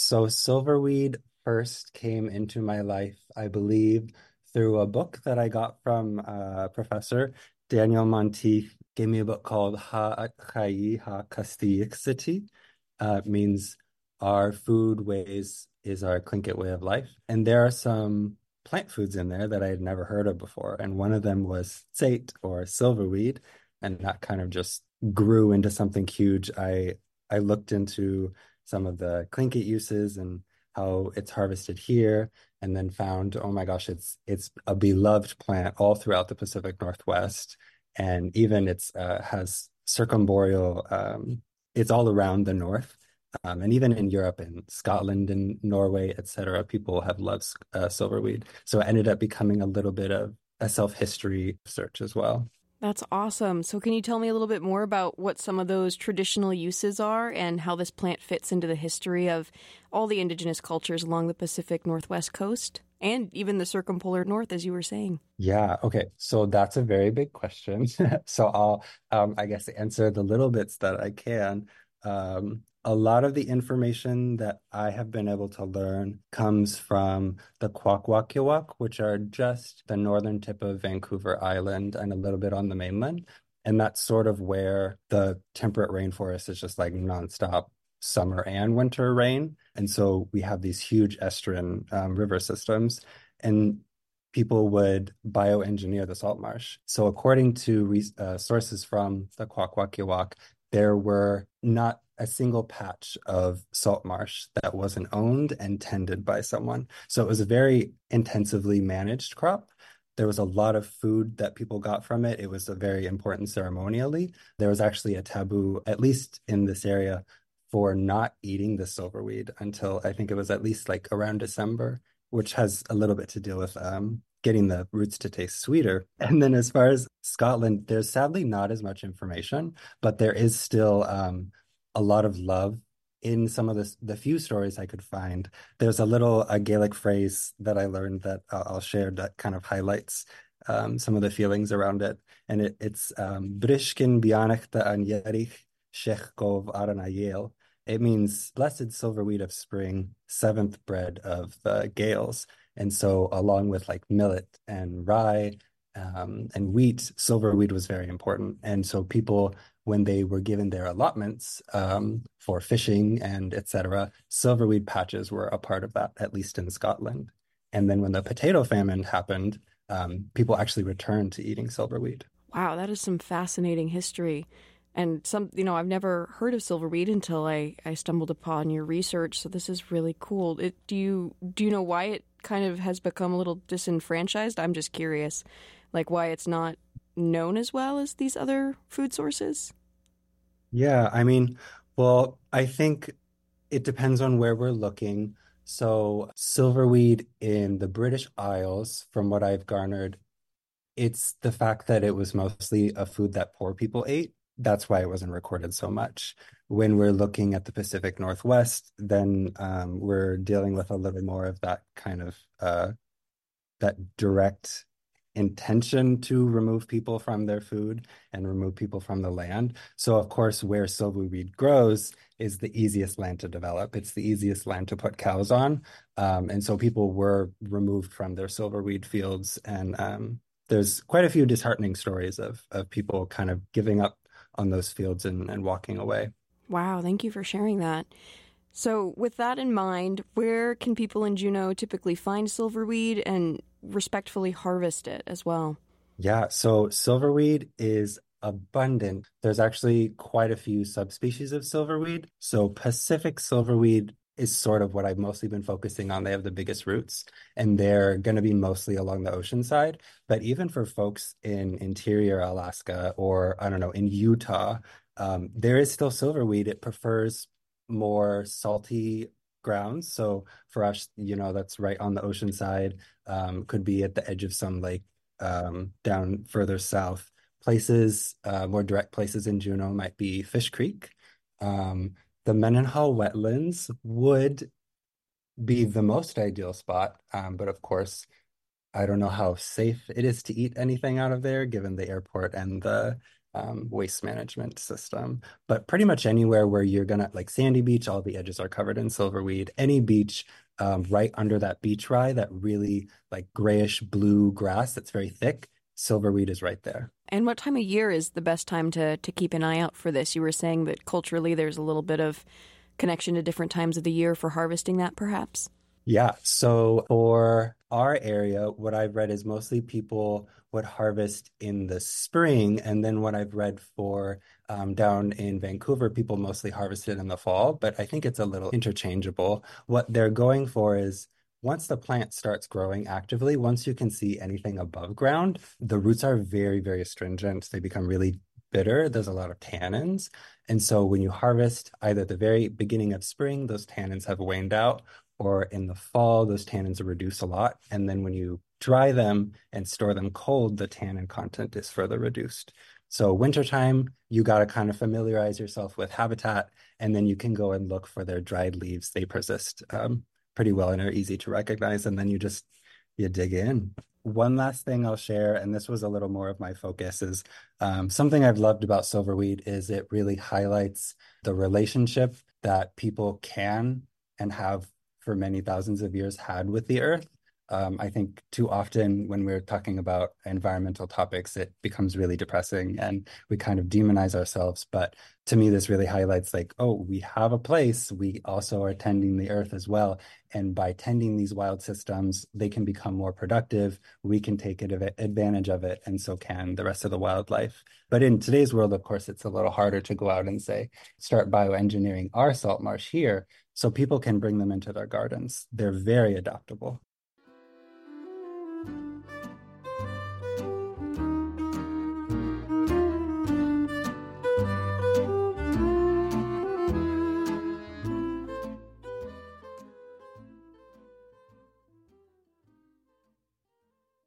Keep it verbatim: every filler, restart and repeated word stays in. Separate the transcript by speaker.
Speaker 1: So silverweed first came into my life, I believe, through a book that I got from a professor. Daniel Monteith gave me a book called Ha Chayi Ha City. Uh, it means our food ways is our Tlingit way of life. And there are some plant foods in there that I had never heard of before. And one of them was tsate or silverweed. And that kind of just grew into something huge. I I looked into some of the Tlingit uses and how it's harvested here, and then found, oh my gosh, it's it's a beloved plant all throughout the Pacific Northwest, and even it's uh, has circumboreal. Um, it's all around the north, um, and even in Europe and Scotland and Norway, et cetera. People have loved uh, silverweed, so it ended up becoming a little bit of a self-history search as well.
Speaker 2: That's awesome. So, can you tell me a little bit more about what some of those traditional uses are and how this plant fits into the history of all the indigenous cultures along the Pacific Northwest coast and even the circumpolar north, as you were saying?
Speaker 1: Yeah, okay. So that's a very big question. So I'll, um, I guess, answer the little bits that I can. Um, a lot of the information that I have been able to learn comes from the Kwakwaka'wakw, which are just the northern tip of Vancouver Island and a little bit on the mainland. And that's sort of where the temperate rainforest is just like nonstop summer and winter rain. And so we have these huge estuarine um, river systems. And people would bioengineer the salt marsh. So according to re uh, sources from the Kwakwaka'wakw, there were not a single patch of salt marsh that wasn't owned and tended by someone. So it was a very intensively managed crop. There was a lot of food that people got from it. It was a very important ceremonially. There was actually a taboo, at least in this area, for not eating the silverweed until I think it was at least like around December, which has a little bit to deal with um, getting the roots to taste sweeter. And then as far as Scotland, there's sadly not as much information, but there is still um, a lot of love in some of the, the few stories I could find. There's a little a Gaelic phrase that I learned that uh, I'll share that kind of highlights um, some of the feelings around it. And it, it's um, Brishkin Bianachta an Yerich Shech Gov Aran It means blessed silverweed of spring, seventh bread of the Gaels. And so, along with like millet and rye um, and wheat, silverweed was very important. And so, people, when they were given their allotments um, for fishing and et cetera, silverweed patches were a part of that, at least in Scotland. And then, when the potato famine happened, um, people actually returned to eating silverweed.
Speaker 2: Wow, that is some fascinating history. And some, you know, I've never heard of silverweed until I, I stumbled upon your research. So this is really cool. It, do you do you know why it kind of has become a little disenfranchised? I'm just curious, like why it's not known as well as these other food sources.
Speaker 1: Yeah, I mean, well, I think it depends on where we're looking. So, silverweed in the British Isles, from what I've garnered, it's the fact that it was mostly a food that poor people ate. That's why it wasn't recorded so much. When we're looking at the Pacific Northwest, then um, we're dealing with a little more of that kind of uh, that direct intention to remove people from their food and remove people from the land. So, of course, where silverweed grows is the easiest land to develop. It's the easiest land to put cows on. Um, and so people were removed from their silverweed fields. And um, there's quite a few disheartening stories of, of people kind of giving up on those fields and, and walking away.
Speaker 2: Wow, thank you for sharing that. So, with that in mind, where can people in Juneau typically find silverweed and respectfully harvest it as well?
Speaker 1: Yeah, so silverweed is abundant. There's actually quite a few subspecies of silverweed. So Pacific silverweed is sort of what I've mostly been focusing on. They have the biggest roots, and they're going to be mostly along the ocean side. But even for folks in interior Alaska or, I don't know, in Utah, um, there is still silverweed. It prefers more salty grounds. So for us, you know, that's right on the ocean side, um, could be at the edge of some lake um, down further south. Places, uh, more direct places in Juneau might be Fish Creek. Um, the Mendenhall wetlands would be the most ideal spot, um, but of course, I don't know how safe it is to eat anything out of there, given the airport and the um, waste management system. But pretty much anywhere where you're gonna, like Sandy Beach, all the edges are covered in silverweed. Any beach um, right under that beach rye, that really like grayish blue grass that's very thick, silverweed is right there.
Speaker 2: And what time of year is the best time to to keep an eye out for this? You were saying that culturally there's a little bit of connection to different times of the year for harvesting that, perhaps?
Speaker 1: Yeah, so for our area, what I've read is mostly people would harvest in the spring. And then what I've read for um, down in Vancouver, people mostly harvested in the fall, but I think it's a little interchangeable. What they're going for is once the plant starts growing actively, once you can see anything above ground, the roots are very, very astringent. They become really bitter. There's a lot of tannins. And so when you harvest either at the very beginning of spring, those tannins have waned out, or in the fall, those tannins are reduced a lot. And then when you dry them and store them cold, the tannin content is further reduced. So wintertime, you got to kind of familiarize yourself with habitat, and then you can go and look for their dried leaves. They persist um, pretty well and are easy to recognize. And then you just, you dig in. One last thing I'll share, and this was a little more of my focus, is um, something I've loved about silverweed is it really highlights the relationship that people can and have for many thousands of years had with the earth. Um, I think too often when we're talking about environmental topics, it becomes really depressing and we kind of demonize ourselves. But to me, this really highlights like, oh, we have a place. We also are tending the earth as well. And by tending these wild systems, they can become more productive. We can take advantage of it, and so can the rest of the wildlife. But in today's world, of course, it's a little harder to go out and say, start bioengineering our salt marsh here so people can bring them into their gardens. They're very adaptable.